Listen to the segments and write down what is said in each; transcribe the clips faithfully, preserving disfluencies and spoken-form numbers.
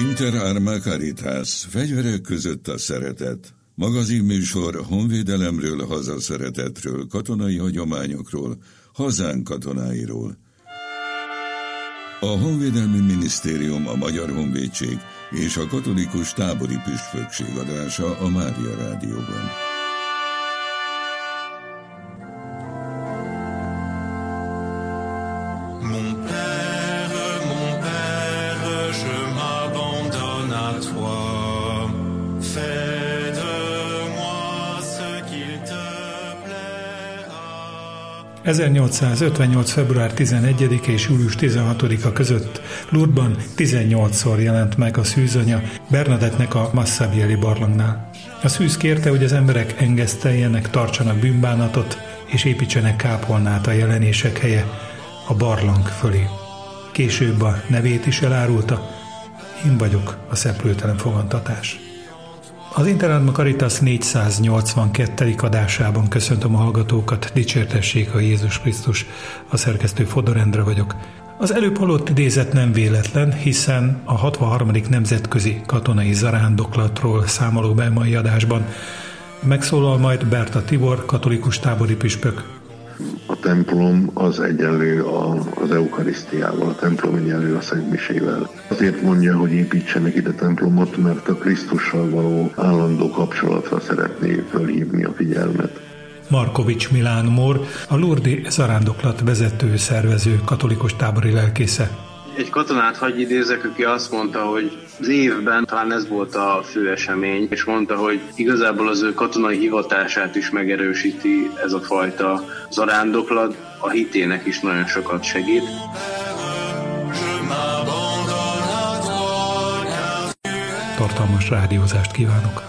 Inter Arma Caritas, fegyverek között a szeretet. Magazinműsor honvédelemről, hazaszeretetről, katonai hagyományokról, hazánk katonáiról. A Honvédelmi Minisztérium, a Magyar Honvédség és a Katolikus Tábori Püspökség adása a Mária Rádióban. Mon père, mon père, je m'abandonne à toi. Fais de moi ce qu'il te plaira. ezernyolcszázötvennyolc. február tizenegyedike és július tizenhatodika között Lourdesban tizennyolcszor jelent meg a szűzanya Bernadettnek a Massabielle barlangnál. A szűz kérte, hogy az emberek engeszteljenek, tartsanak bűnbánatot és építsenek kápolnát a jelenések helye, a barlang fölé. Később a nevét is elárulta: én vagyok a szeplőtelen fogantatás. Az Inter Arma Caritas négyszáznyolcvankettedik adásában köszöntöm a hallgatókat, dicsértessék a Jézus Krisztus, a szerkesztő Fodor Endre vagyok. Az előbb hallott idézet nem véletlen, hiszen a hatvanharmadik nemzetközi katonai zarándoklatról számolok be mai adásban. Megszólal majd Berta Tibor, katolikus tábori püspök. A templom az egyenlő az eukarisztiával, a templom egyenlő a szentmisével. Azért mondja, hogy építsenek ide templomot, mert a Krisztussal való állandó kapcsolatra szeretné fölhívni a figyelmet. Markovics Milán Mór, a Lourdesi zarándoklat vezető, szervező, katolikus tábori lelkésze. Egy katonát hagy idézek, aki azt mondta, hogy az évben talán ez volt a fő esemény, és mondta, hogy igazából az ő katonai hivatását is megerősíti ez a fajta zarándoklat, a hitének is nagyon sokat segít. Tartalmas rádiózást kívánok!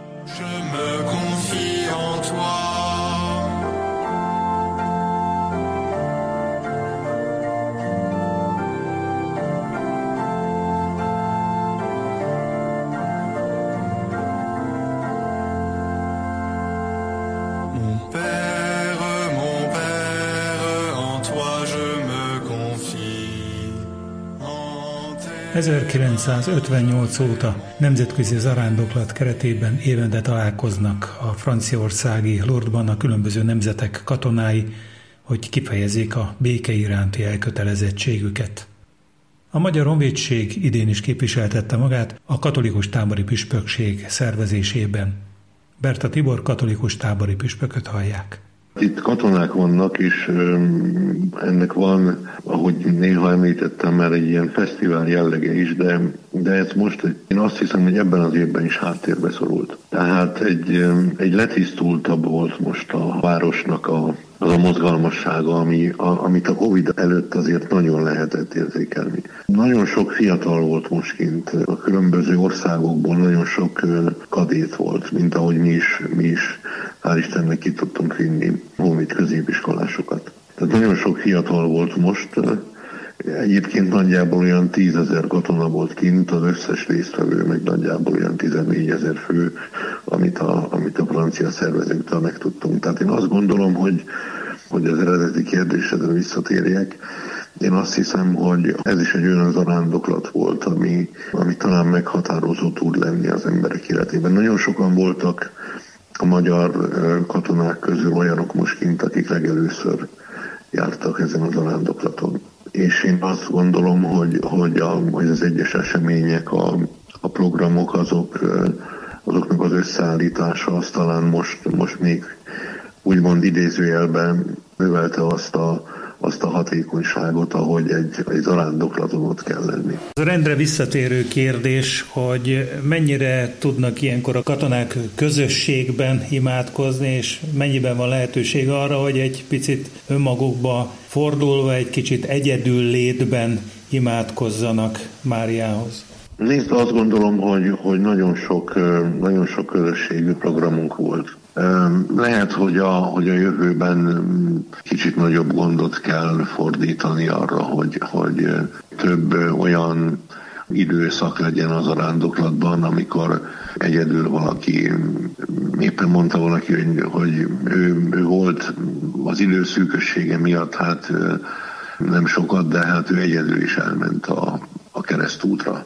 ezerkilencszázötvennyolc óta nemzetközi zarándoklat keretében évente találkoznak a franciaországi Lourdesban a különböző nemzetek katonái, hogy kifejezzék a béke iránti elkötelezettségüket. A Magyar Honvédség idén is képviseltette magát a katolikus tábori püspökség szervezésében. Berta Tibor, katolikus tábori püspököt hallják. Itt katonák vannak, és ennek van, ahogy néha említettem már, egy ilyen fesztivál jellege is, de, de ez most, én azt hiszem, hogy ebben az évben is háttérbe szorult. Tehát egy, egy letisztultabb volt most a városnak a, az a mozgalmassága, ami, a, amit a Covid előtt azért nagyon lehetett érzékelni. Nagyon sok fiatal volt most kint, a különböző országokból nagyon sok kadét volt, mint ahogy mi is, mi is hál' Istennek ki tudtunk vinni honvéd középiskolásokat. Tehát nagyon sok fiatal volt most. Egyébként nagyjából olyan tízezer katona volt kint, az összes résztvevő meg nagyjából olyan tizennégyezer fő, amit a, amit a francia szervezőktől megtudtunk. Tehát én azt gondolom, hogy, hogy az eredeti kérdésedre visszatérjek. Én azt hiszem, hogy ez is egy olyan zarándoklat volt, ami, ami talán meghatározó tud lenni az emberek életében. Nagyon sokan voltak a magyar katonák közül olyanok most kint, akik legelőször jártak ezen a zarándoklaton. És én azt gondolom, hogy, hogy, a, hogy az egyes események, a, a programok, azok, azoknak az összeállítása az talán most, most még úgymond idézőjelben növelte azt a azt a hatékonyságot, ahogy egy, egy zarándoklaton ott kell lenni. Az rendre visszatérő kérdés, hogy mennyire tudnak ilyenkor a katonák közösségben imádkozni, és mennyiben van lehetőség arra, hogy egy picit önmagukba fordulva, egy kicsit egyedül létben imádkozzanak Máriához. Nézd, azt gondolom, hogy, hogy nagyon sok, nagyon sok közösségű programunk volt. Lehet, hogy a, hogy a jövőben kicsit nagyobb gondot kell fordítani arra, hogy, hogy több olyan időszak legyen az zarándoklatban, amikor egyedül valaki, éppen mondta valaki, hogy, hogy ő, ő volt az időszűkössége miatt, hát nem sokat, de hát ő egyedül is elment a, a keresztútra.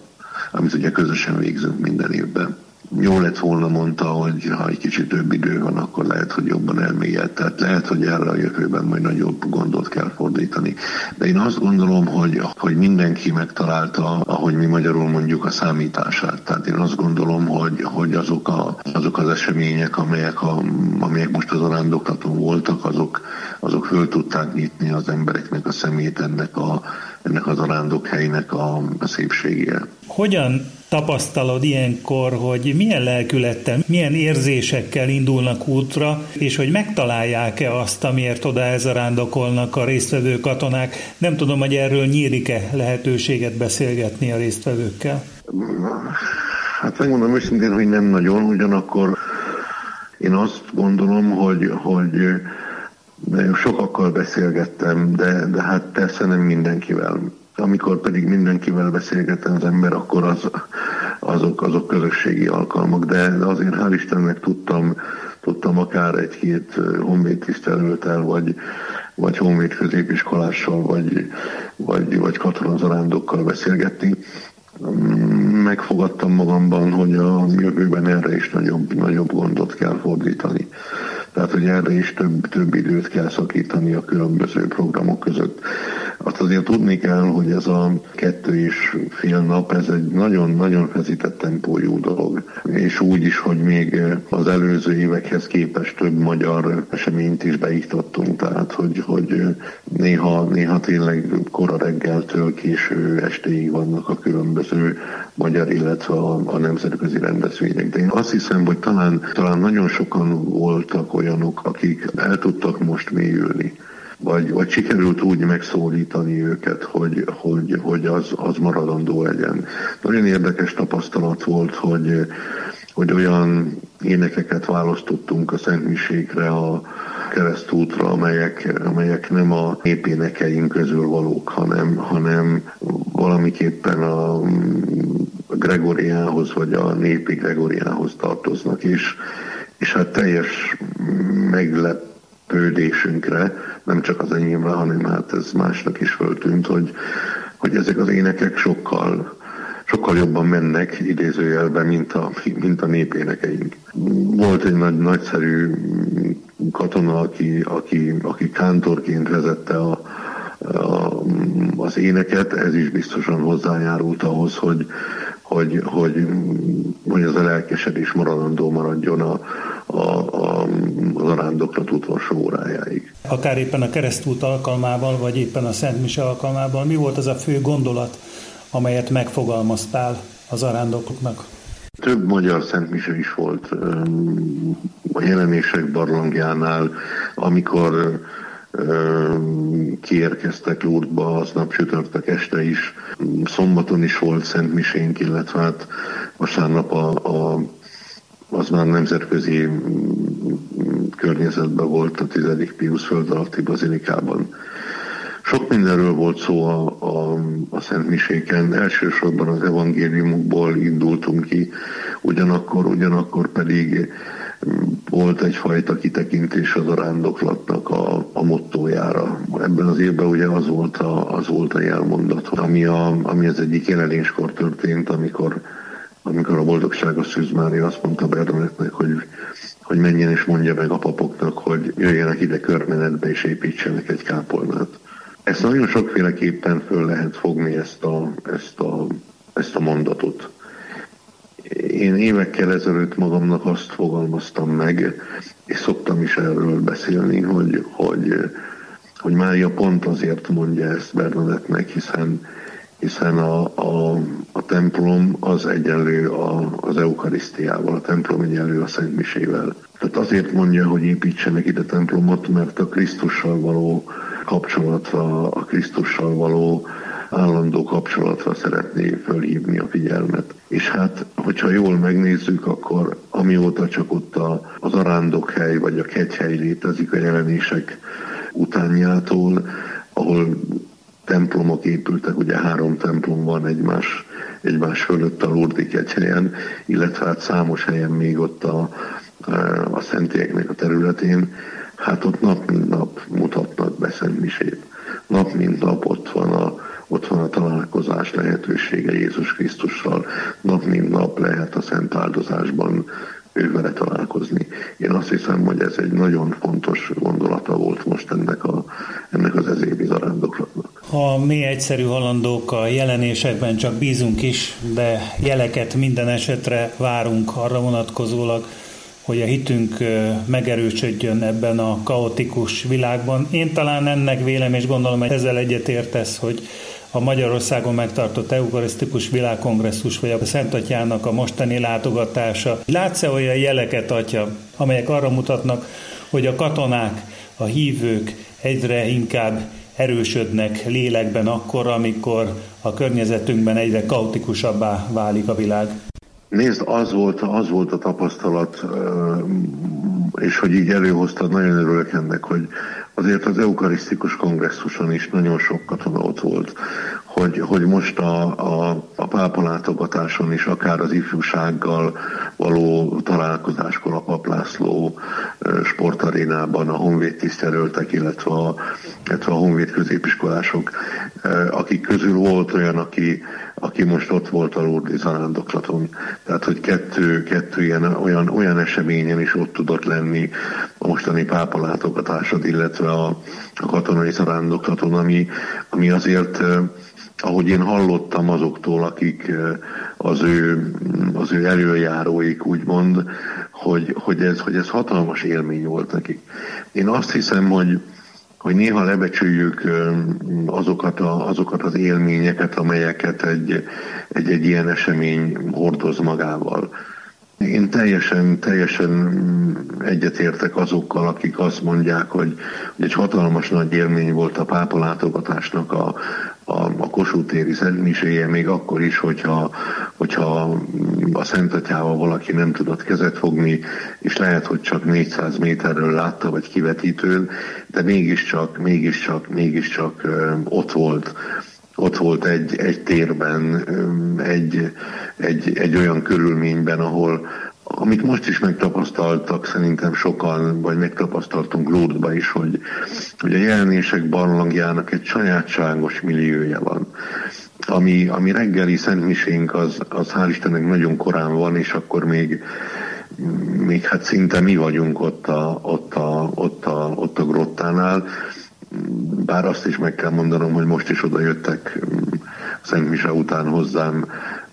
amit ugye közösen végzünk minden évben. Jó lett volna, mondta, hogy ha egy kicsit több idő van, akkor lehet, hogy jobban elmélyed. Tehát lehet, hogy erre a jövőben majd nagyobb gondot kell fordítani. De én azt gondolom, hogy, hogy mindenki megtalálta, ahogy mi magyarul mondjuk, a számítását. Tehát én azt gondolom, hogy, hogy azok, a, azok az események, amelyek, a, amelyek most az arándoklaton voltak, azok, azok föl tudták nyitni az embereknek a szemét ennek, a, ennek az arándokhelynek a, a szépségére. Hogyan tapasztalod ilyenkor, hogy milyen lelkülettel, milyen érzésekkel indulnak útra, és hogy megtalálják-e azt, amiért oda elzarándokolnak a résztvevő katonák? Nem tudom, hogy erről nyílik-e lehetőséget beszélgetni a résztvevőkkel? Hát megmondom őszintén, hogy nem nagyon, ugyanakkor én azt gondolom, hogy, hogy sokakkal beszélgettem, de, de hát persze nem mindenkivel. Amikor pedig mindenkivel beszélgetem az ember, akkor az, azok, azok közösségi alkalmak, de azért hál' Istennek tudtam, tudtam akár egy-két honvéd tisztelőttel, vagy, vagy honvéd középiskolással, vagy, vagy, vagy katonazarándokkal beszélgetni. Megfogadtam magamban, hogy a jövőben erre is nagyobb, nagyobb gondot kell fordítani. Tehát, hogy erre is több, több időt kell szakítani a különböző programok között. Azt azért tudni kell, hogy ez a kettő és fél nap, ez egy nagyon-nagyon feszített tempójú dolog. És úgy is, hogy még az előző évekhez képest több magyar eseményt is beiktattunk. Tehát, hogy, hogy néha, néha tényleg kora reggeltől késő estéig vannak a különböző magyar, illetve a, a nemzetközi rendezvények. De én azt hiszem, hogy talán, talán nagyon sokan voltak olyanok, akik el tudtak most mélyülni. Vagy, vagy sikerült úgy megszólítani őket, hogy, hogy, hogy az, az maradandó legyen. Nagyon érdekes tapasztalat volt, hogy, hogy olyan énekeket választottunk a szentmiségre, a keresztútra, amelyek, amelyek nem a népénekeink közül valók, hanem, hanem valamiképpen a Gregoriához, vagy a népi Gregoriához tartoznak, és, és hát teljes meglepődésünkre, nem csak az enyémre, hanem hát ez másnak is föltűnt, hogy, hogy ezek az énekek sokkal, sokkal jobban mennek idézőjelben, mint a, mint a népénekeink. Volt egy nagy, nagyszerű katona, aki, aki, aki kántorként vezette a, a, az éneket, ez is biztosan hozzájárult ahhoz, hogy, hogy, hogy, hogy az a lelkesedés maradandó maradjon a, a, a, az arándoklat utolsó órájáig. Akár éppen a keresztút alkalmával, vagy éppen a Szent Mise alkalmával, mi volt az a fő gondolat, amelyet megfogalmaztál az arándokoknak? Több magyar Szent Mise is volt a Jelenések barlangjánál, amikor kiérkeztek Lourdesba, aznap csütörtök este is, szombaton is volt Szent Misénk, illetve hát vasárnap a, a, az már nemzetközi környezetben volt a tizedik Piusz föld alatti bazilikában. Sok mindenről volt szó a, a, a Szent Miséken, elsősorban az evangéliumokból indultunk ki, ugyanakkor, ugyanakkor pedig volt egyfajta kitekintés az arándoklatnak a, a mottójára. Ebben az évben ugye az volt a, az volt a jelmondat, ami, a, ami az egyik jelenéskor történt, amikor, amikor a boldogságos Szűz Mária azt mondta Bernadettnek, hogy, hogy menjen és mondja meg a papoknak, hogy jöjjenek ide körmenetbe és építsenek egy kápolnát. Ezt nagyon sokféleképpen föl lehet fogni ezt a, ezt a, ezt a mondatot. Én évekkel ezelőtt magamnak azt fogalmaztam meg, és szoktam is erről beszélni, hogy, hogy, hogy Mária pont azért mondja ezt Bernadettnek, hiszen, hiszen a, a, a templom az egyenlő a, az eukarisztiával, a templom egyenlő a Szent Misével. Tehát azért mondja, hogy építsenek ide templomot, mert a Krisztussal való kapcsolatra, a Krisztussal való állandó kapcsolatra szeretné fölhívni a figyelmet. És hát, hogyha jól megnézzük, akkor amióta csak ott a, az arándokhely vagy a kegyhely létezik a jelenések utánjától, ahol templomok épültek, ugye három templom van egymás, egymás fölött a Lourdesi kegyhelyen, illetve hát számos helyen még ott a, a szentélyeknek a területén, hát ott nap mint nap mutatnak be Szent Misét. Nap mint nap ott van a, ott van a találkozás lehetősége Jézus Krisztussal, nap mint nap lehet a szent áldozásban ő vele találkozni. Én azt hiszem, hogy ez egy nagyon fontos gondolata volt most ennek, a, ennek az ezévi zarándoklatnak. Ha mi egyszerű halandók a jelenésekben csak bízunk is, de jeleket minden esetre várunk arra vonatkozólag, hogy a hitünk megerősödjön ebben a kaotikus világban. Én talán ennek vélem, és gondolom, hogy ezzel egyetértesz, hogy a Magyarországon megtartott eukarisztikus világkongresszus, vagy a Szent Atyának a mostani látogatása. Látsz-e olyan jeleket, Atya, amelyek arra mutatnak, hogy a katonák, a hívők egyre inkább erősödnek lélekben akkor, amikor a környezetünkben egyre kaotikusabbá válik a világ? Nézd, az volt, az volt a tapasztalat, és hogy így előhoztad, nagyon örülök ennek, hogy azért az eukarisztikus kongresszuson is nagyon sok katona ott volt, hogy, hogy most a, a, a pápa látogatáson is, akár az ifjúsággal való találkozáskor a Pap László sportarénában a honvéd tisztjelöltek, illetve a, illetve a honvéd középiskolások, akik közül volt olyan, aki, aki most ott volt a Lourdes zarándoklaton. Tehát, hogy kettő, kettő ilyen, olyan, olyan eseményen is ott tudott lenni a mostani pápa látogatásod, illetve a, a katonai zarándoklaton, ami, ami azért, ahogy én hallottam azoktól, akik az ő, az ő elöljáróik, úgymond, hogy, hogy, ez, hogy ez hatalmas élmény volt nekik. Én azt hiszem, hogy hogy néha lebecsüljük azokat, a, azokat az élményeket, amelyeket egy, egy, egy ilyen esemény hordoz magával. Én teljesen, teljesen egyetértek azokkal, akik azt mondják, hogy, hogy egy hatalmas nagy élmény volt a pápa látogatásnak a, a, a Kossuth téri szentmiséje, még akkor is, hogyha, hogyha a Szent Atyával valaki nem tudott kezet fogni, és lehet, hogy csak négyszáz méterről látta, vagy kivetítőn, de mégiscsak, mégiscsak, mégiscsak ott volt. Ott volt egy, egy térben, egy, egy, egy olyan körülményben, ahol, amit most is megtapasztaltak szerintem sokan, vagy megtapasztaltunk Lourdesba is, hogy, hogy a jelenések barlangjának egy sajátságos milliója van. Ami, ami reggeli szentmisénk, az, az hál' Istennek nagyon korán van, és akkor még, még hát szinte mi vagyunk ott a, ott a, ott a, ott a grottánál. Bár azt is meg kell mondanom, hogy most is oda jöttek Szent Mise után hozzám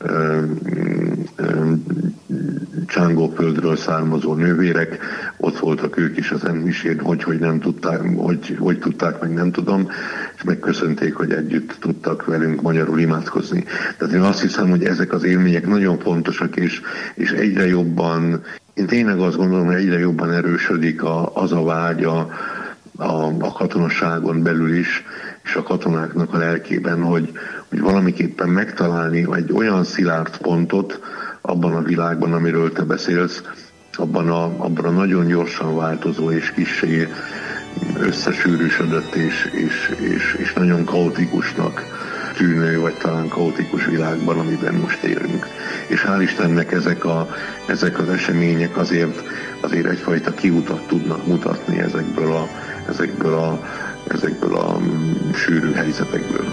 Csángóföldről származó nővérek, ott voltak ők is a Szent Misén, hogy, hogy nem tudták, hogy, hogy tudták, meg nem tudom, és megköszönték, hogy együtt tudtak velünk magyarul imádkozni. Tehát én azt hiszem, hogy ezek az élmények nagyon fontosak, és, és egyre jobban, én tényleg azt gondolom, hogy egyre jobban erősödik a, az a vágya, A, a katonasságon belül is, és a katonáknak a lelkében, hogy, hogy valamiképpen megtalálni egy olyan szilárd pontot abban a világban, amiről te beszélsz, abban a, abban a nagyon gyorsan változó és kissé összesűrűsödött és, és, és, és nagyon kaotikusnak tűnő, vagy talán kaotikus világban, amiben most élünk. És hál' Istennek ezek, a, ezek az események azért, azért egyfajta kiutat tudnak mutatni ezekből a ezekből a, ezekből a sűrű helyzetekből.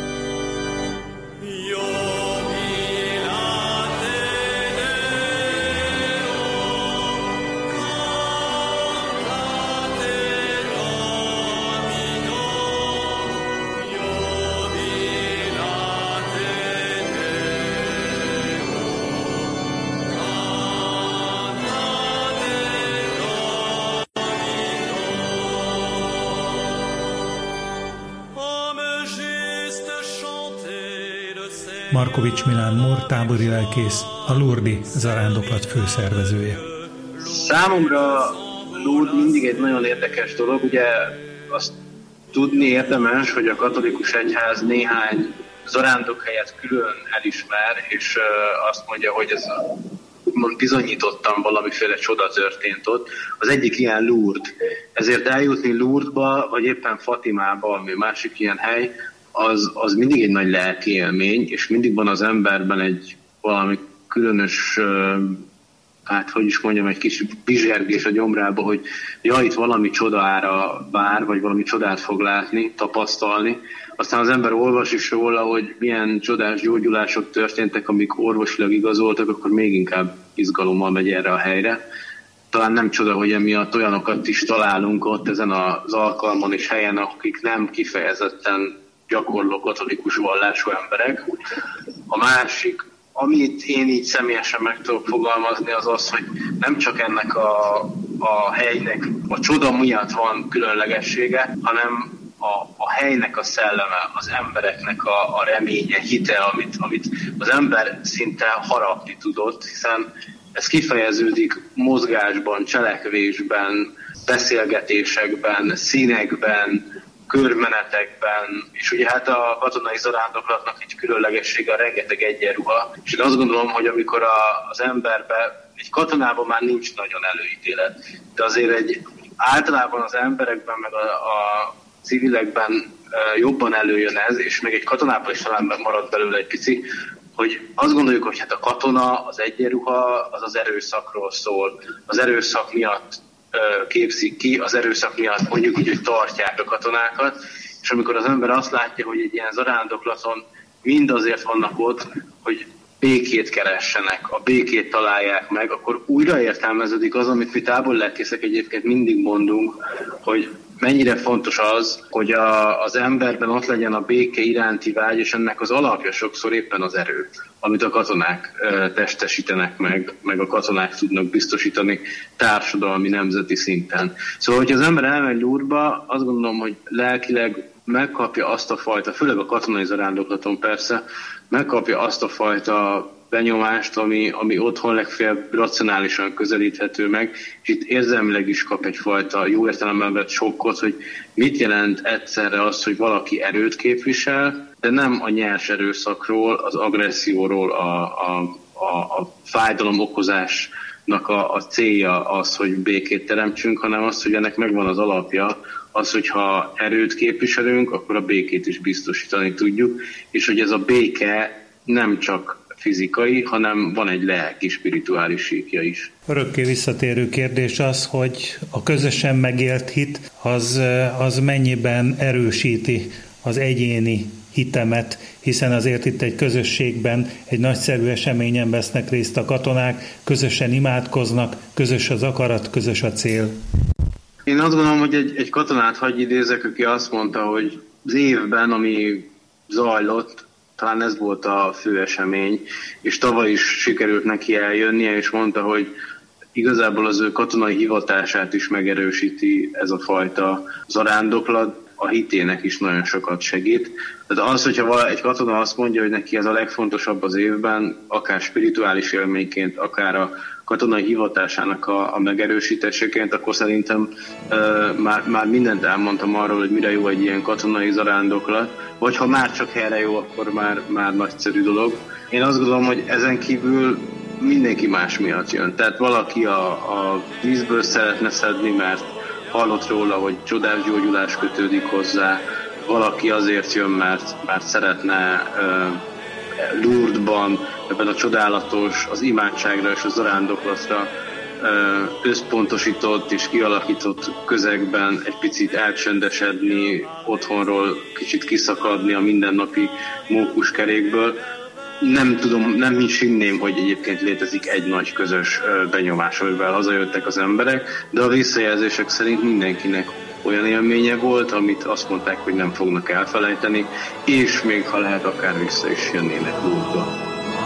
Markovics Milán Mór, tábori lelkész, a Lourdes zarándoklat főszervezője. Számomra Lourdes mindig egy nagyon érdekes dolog, ugye azt tudni érdemes, hogy a katolikus egyház néhány zarándokhelyet külön elismer, és azt mondja, hogy ez bizonyítottan valamiféle csoda történt ott. Az egyik ilyen Lourdes. Ezért eljutni Lourdesba, vagy éppen Fatimába, ami másik ilyen hely, Az, az mindig egy nagy lelki élmény, és mindig van az emberben egy valami különös uh, hát hogy is mondjam, egy kis bizsergés a gyomrába, hogy ja, itt valami csodára vár, vagy valami csodát fog látni, tapasztalni. Aztán az ember olvas is róla, hogy milyen csodás gyógyulások történtek, amik orvosilag igazoltak, akkor még inkább izgalommal megy erre a helyre. Talán nem csoda, hogy emiatt olyanokat is találunk ott ezen az alkalmon és helyen, akik nem kifejezetten gyakorló katolikus vallású emberek. A másik, amit én így személyesen meg tudok fogalmazni, az az, hogy nem csak ennek a, a helynek a csoda miatt van különlegessége, hanem a, a helynek a szelleme, az embereknek a, a reménye, hite, amit, amit az ember szinte harapni tudott, hiszen ez kifejeződik mozgásban, cselekvésben, beszélgetésekben, színekben, körmenetekben, és ugye hát a katonai zarándoklatnak egy különlegessége a rengeteg egyenruha, és én azt gondolom, hogy amikor a, az emberbe, egy katonában már nincs nagyon előítélet, de azért egy általában az emberekben, meg a, a civilekben e, jobban előjön ez, és még egy katonában is talán marad belőle egy pici, hogy azt gondoljuk, hogy hát a katona, az egyenruha, az az erőszakról szól, az erőszak miatt képzik ki, az erőszak miatt mondjuk úgy, hogy tartják a katonákat, és amikor az ember azt látja, hogy egy ilyen zarándoklaton mind azért vannak ott, hogy békét keressenek, a békét találják meg, akkor újra értelmeződik az, amit mi táborlelkészek egyébként mindig mondunk, hogy mennyire fontos az, hogy a, az emberben ott legyen a béke iránti vágy, és ennek az alapja sokszor éppen az erő, amit a katonák e, testesítenek meg, meg a katonák tudnak biztosítani társadalmi, nemzeti szinten. Szóval, hogyha az ember elmegy Lourdesba, azt gondolom, hogy lelkileg megkapja azt a fajta, főleg a katonai zarándoklaton persze, megkapja azt a fajta benyomást, ami, ami otthon legfeljebb racionálisan közelíthető meg, és itt érzelmileg is kap egyfajta jó értelemben vett sokkot, hogy mit jelent egyszerre az, hogy valaki erőt képvisel, de nem a nyers erőszakról, az agresszióról, a, a, a, a fájdalom okozásnak a, a célja az, hogy békét teremtsünk, hanem az, hogy ennek megvan az alapja, az, hogyha erőt képviselünk, akkor a békét is biztosítani tudjuk, és hogy ez a béke nem csak fizikai, hanem van egy lelki, spirituális síkja is. Örökké visszatérő kérdés az, hogy a közösen megélt hit az, az mennyiben erősíti az egyéni hitemet, hiszen azért itt egy közösségben, egy nagyszerű eseményen vesznek részt a katonák, közösen imádkoznak, közös az akarat, közös a cél. Én azt gondolom, hogy egy, egy katonát hagyj idézek, aki azt mondta, hogy az évben, ami zajlott, talán ez volt a fő esemény, és tavaly is sikerült neki eljönnie, és mondta, hogy igazából az ő katonai hivatását is megerősíti ez a fajta zarándoklat, a hitének is nagyon sokat segít. Tehát az, hogyha egy katona azt mondja, hogy neki ez a legfontosabb az évben, akár spirituális élményként, akár a katonai hivatásának a, a megerősítéseként, akkor szerintem uh, már, már mindent elmondtam arról, hogy mire jó egy ilyen katonai zarándoklat, vagy ha már csak erre jó, akkor már, már nagyszerű dolog. Én azt gondolom, hogy ezen kívül mindenki más miatt jön. Tehát valaki a, a vízből szeretne szedni, mert hallott róla, hogy csodás gyógyulás kötődik hozzá, valaki azért jön, mert, mert szeretne uh, Lourdesban, ebben a csodálatos, az imádságra és a zarándoklatra összpontosított és kialakított közegben egy picit elcsendesedni, otthonról kicsit kiszakadni a mindennapi mókuskerékből. Nem tudom, nem is hinném, hogy egyébként létezik egy nagy közös benyomás, amivel hazajöttek az emberek, de a visszajelzések szerint mindenkinek olyan élménye volt, amit azt mondták, hogy nem fognak elfelejteni, és még ha lehet, akár vissza is jönnének Lourdesba.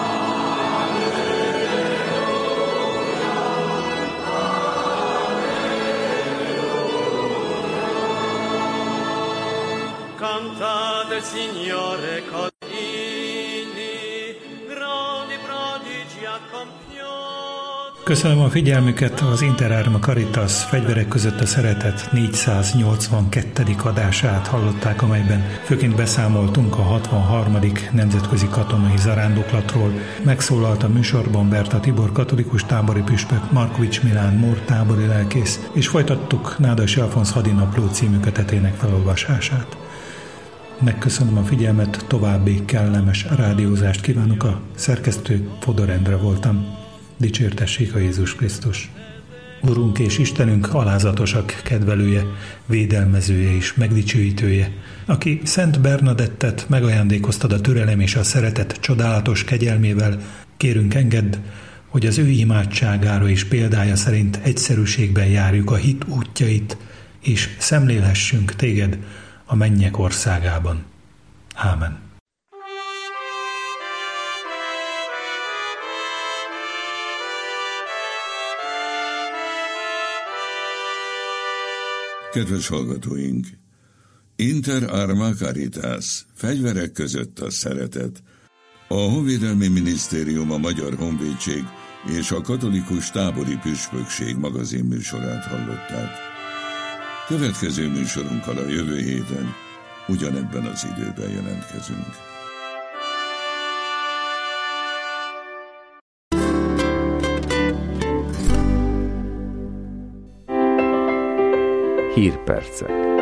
Cantate, Signore, codini, grandi prodigi accompioti. Köszönöm a figyelmüket, az Inter Arma Caritas Fegyverek között a szeretet négyszáznyolcvankettedik adását hallották, amelyben főként beszámoltunk a hatvanharmadik nemzetközi katonai zarándoklatról. Megszólalt a műsorban Berta Tibor katolikus tábori püspök, Markovics Milán Mór tábori lelkész, és folytattuk Nádasi Alfonz hadinapló című kötetének felolvasását. Megköszönöm a figyelmet, további kellemes rádiózást kívánok, a szerkesztő Fodor Endre voltam. Dicsértessék a Jézus Krisztus! Urunk és Istenünk alázatosak kedvelője, védelmezője és megdicsőítője, aki Szent Bernadettet megajándékoztad a türelem és a szeretet csodálatos kegyelmével, kérünk engedd, hogy az ő imádságára és példája szerint egyszerűségben járjuk a hit útjait, és szemlélhessünk téged a mennyek országában. Ámen. Kedves hallgatóink! Inter arma caritas, fegyverek között a szeretet. A Honvédelmi Minisztérium, a Magyar Honvédség és a Katolikus Tábori Püspökség magazin műsorát hallották. Következő műsorunkkal a jövő héten ugyanebben az időben jelentkezünk. Hírpercek.